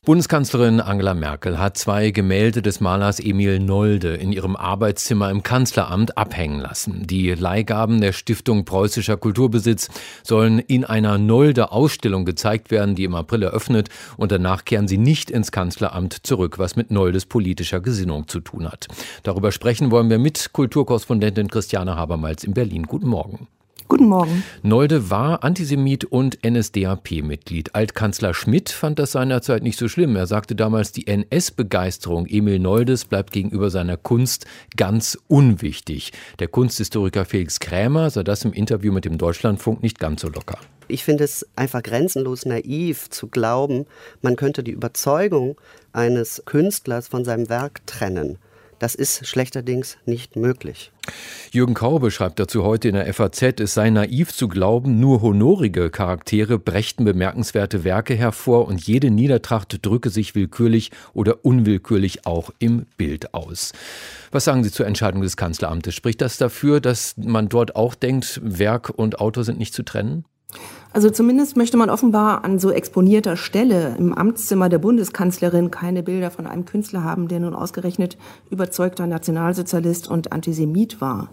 Bundeskanzlerin Angela Merkel hat 2 Gemälde des Malers Emil Nolde in ihrem Arbeitszimmer im Kanzleramt abhängen lassen. Die Leihgaben der Stiftung Preußischer Kulturbesitz sollen in einer Nolde-Ausstellung gezeigt werden, die im April eröffnet, und danach kehren sie nicht ins Kanzleramt zurück, was mit Noldes politischer Gesinnung zu tun hat. Darüber sprechen wollen wir mit Kulturkorrespondentin Christiane Habermals in Berlin. Guten Morgen. Guten Morgen. Nolde war Antisemit und NSDAP-Mitglied. Altkanzler Schmidt fand das seinerzeit nicht so schlimm. Er sagte damals, die NS-Begeisterung Emil Noldes bleibt gegenüber seiner Kunst ganz unwichtig. Der Kunsthistoriker Felix Krämer sah das im Interview mit dem Deutschlandfunk nicht ganz so locker. Ich finde es einfach grenzenlos naiv zu glauben, man könnte die Überzeugung eines Künstlers von seinem Werk trennen. Das ist schlechterdings nicht möglich. Jürgen Kaube schreibt dazu heute in der FAZ, es sei naiv zu glauben, nur honorige Charaktere brächten bemerkenswerte Werke hervor und jede Niedertracht drücke sich willkürlich oder unwillkürlich auch im Bild aus. Was sagen Sie zur Entscheidung des Kanzleramtes? Spricht das dafür, dass man dort auch denkt, Werk und Autor sind nicht zu trennen? Also zumindest möchte man offenbar an so exponierter Stelle im Amtszimmer der Bundeskanzlerin keine Bilder von einem Künstler haben, der nun ausgerechnet überzeugter Nationalsozialist und Antisemit war.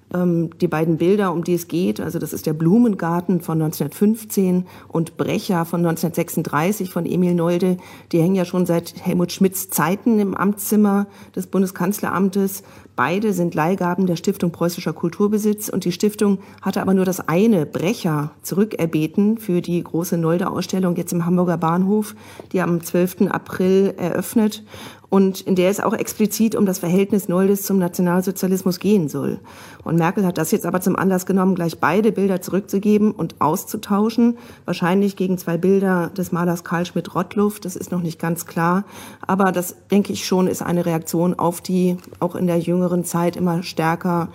Die beiden Bilder, um die es geht, also das ist der Blumengarten von 1915 und Brecher von 1936 von Emil Nolde, die hängen ja schon seit Helmut Schmidts Zeiten im Amtszimmer des Bundeskanzleramtes. Beide sind Leihgaben der Stiftung Preußischer Kulturbesitz und die Stiftung hatte aber nur das eine, Brecher, zurückerbeten für die große Nolde-Ausstellung jetzt im Hamburger Bahnhof, die am 12. April eröffnet und in der es auch explizit um das Verhältnis Noldes zum Nationalsozialismus gehen soll. Und Merkel hat das jetzt aber zum Anlass genommen, gleich beide Bilder zurückzugeben und auszutauschen, wahrscheinlich gegen 2 Bilder des Malers Karl Schmidt-Rottluff, das ist noch nicht ganz klar, aber das, denke ich schon, ist eine Reaktion auf die auch in der jüngeren Zeit immer stärker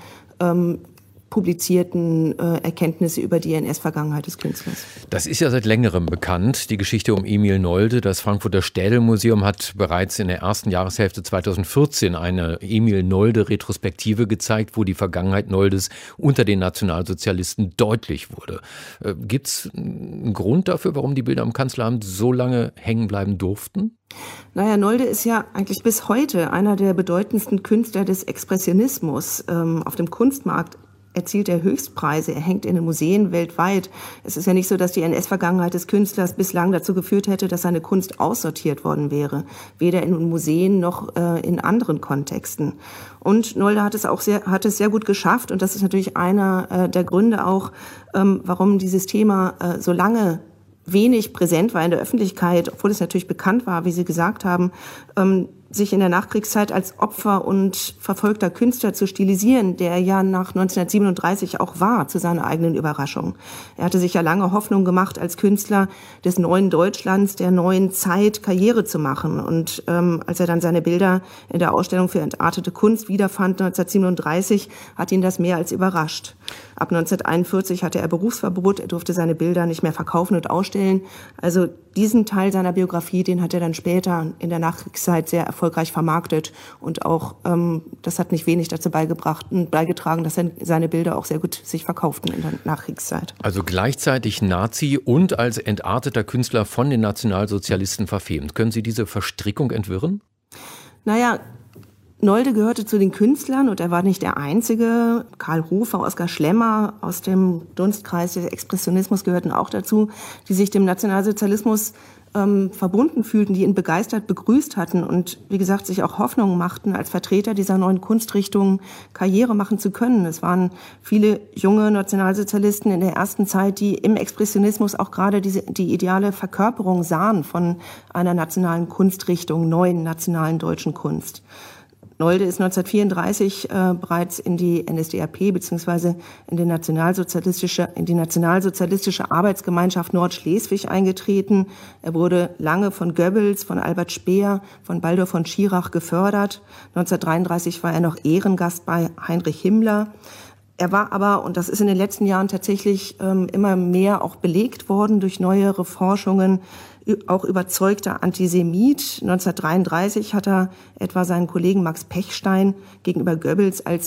publizierten Erkenntnisse über die NS-Vergangenheit des Künstlers. Das ist ja seit längerem bekannt, die Geschichte um Emil Nolde. Das Frankfurter Städel-Museum hat bereits in der ersten Jahreshälfte 2014 eine Emil Nolde-Retrospektive gezeigt, wo die Vergangenheit Noldes unter den Nationalsozialisten deutlich wurde. Gibt es einen Grund dafür, warum die Bilder am Kanzleramt so lange hängen bleiben durften? Naja, Nolde ist ja eigentlich bis heute einer der bedeutendsten Künstler des Expressionismus. Auf dem Kunstmarkt erzielt er Höchstpreise, er hängt in den Museen weltweit. Es ist ja nicht so, dass die NS-Vergangenheit des Künstlers bislang dazu geführt hätte, dass seine Kunst aussortiert worden wäre. Weder in Museen noch in anderen Kontexten. Und Nolde hat es sehr gut geschafft und das ist natürlich einer der Gründe auch, warum dieses Thema so lange wenig präsent war in der Öffentlichkeit, obwohl es natürlich bekannt war, wie Sie gesagt haben, sich in der Nachkriegszeit als Opfer und verfolgter Künstler zu stilisieren, der er ja nach 1937 auch war, zu seiner eigenen Überraschung. Er hatte sich ja lange Hoffnung gemacht, als Künstler des neuen Deutschlands, der neuen Zeit Karriere zu machen. Und als er dann seine Bilder in der Ausstellung für entartete Kunst wiederfand 1937, hat ihn das mehr als überrascht. Ab 1941 hatte er Berufsverbot, er durfte seine Bilder nicht mehr verkaufen und ausstellen. Also diesen Teil seiner Biografie, den hat er dann später in der Nachkriegszeit sehr erfolgreich vermarktet und auch das hat nicht wenig dazu beigetragen, dass seine Bilder auch sehr gut sich verkauften in der Nachkriegszeit. Also gleichzeitig Nazi und als entarteter Künstler von den Nationalsozialisten verfemt. Können Sie diese Verstrickung entwirren? Naja, Nolde gehörte zu den Künstlern und er war nicht der Einzige. Karl Hofer, Oskar Schlemmer aus dem Dunstkreis des Expressionismus gehörten auch dazu, die sich dem Nationalsozialismus verbunden fühlten, die ihn begeistert begrüßt hatten und wie gesagt sich auch Hoffnungen machten, als Vertreter dieser neuen Kunstrichtung Karriere machen zu können. Es waren viele junge Nationalsozialisten in der ersten Zeit, die im Expressionismus auch gerade die ideale Verkörperung sahen von einer nationalen Kunstrichtung, neuen nationalen deutschen Kunst. Nolde ist 1934 bereits in die NSDAP bzw. in die nationalsozialistische Arbeitsgemeinschaft Nordschleswig eingetreten. Er wurde lange von Goebbels, von Albert Speer, von Baldur von Schirach gefördert. 1933 war er noch Ehrengast bei Heinrich Himmler. Er war aber, und das ist in den letzten Jahren tatsächlich immer mehr auch belegt worden durch neuere Forschungen, auch überzeugter Antisemit. 1933 hat er etwa seinen Kollegen Max Pechstein gegenüber Goebbels als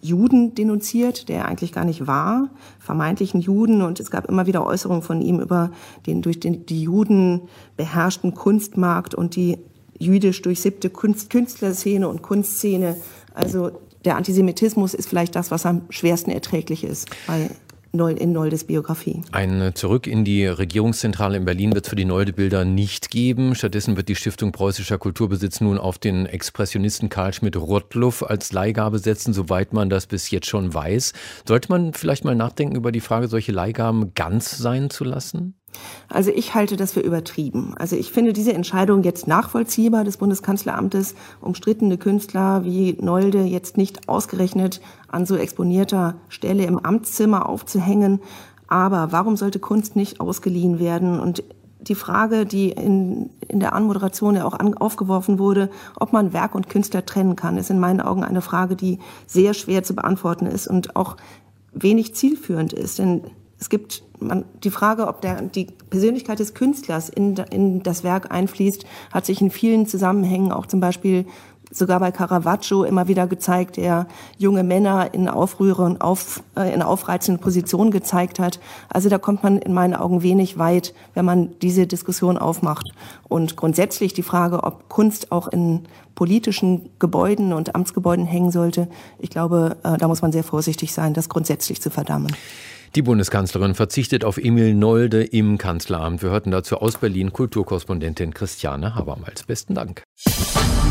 Juden denunziert, der eigentlich gar nicht war, vermeintlichen Juden. Und es gab immer wieder Äußerungen von ihm über den durch die Juden beherrschten Kunstmarkt und die jüdisch durchsippte Künstlerszene und Kunstszene. Also der Antisemitismus ist vielleicht das, was am schwersten erträglich ist in Noldes Biografie. Ein Zurück in die Regierungszentrale in Berlin wird es für die Nolde-Bilder nicht geben. Stattdessen wird die Stiftung Preußischer Kulturbesitz nun auf den Expressionisten Karl Schmidt-Rottluff als Leihgabe setzen, soweit man das bis jetzt schon weiß. Sollte man vielleicht mal nachdenken über die Frage, solche Leihgaben ganz sein zu lassen? Also ich halte das für übertrieben. Also ich finde diese Entscheidung jetzt nachvollziehbar des Bundeskanzleramtes, umstrittene Künstler wie Nolde jetzt nicht ausgerechnet an so exponierter Stelle im Amtszimmer aufzuhängen. Aber warum sollte Kunst nicht ausgeliehen werden? Und die Frage, die in der Anmoderation ja auch aufgeworfen wurde, ob man Werk und Künstler trennen kann, ist in meinen Augen eine Frage, die sehr schwer zu beantworten ist und auch wenig zielführend ist. Denn es gibt die Frage, ob die Persönlichkeit des Künstlers in das Werk einfließt, hat sich in vielen Zusammenhängen, auch zum Beispiel sogar bei Caravaggio, immer wieder gezeigt, der junge Männer in aufreizenden Positionen gezeigt hat. Also da kommt man in meinen Augen wenig weit, wenn man diese Diskussion aufmacht. Und grundsätzlich die Frage, ob Kunst auch in politischen Gebäuden und Amtsgebäuden hängen sollte, ich glaube, da muss man sehr vorsichtig sein, das grundsätzlich zu verdammen. Die Bundeskanzlerin verzichtet auf Emil Nolde im Kanzleramt. Wir hörten dazu aus Berlin Kulturkorrespondentin Christiane Habermals. Besten Dank.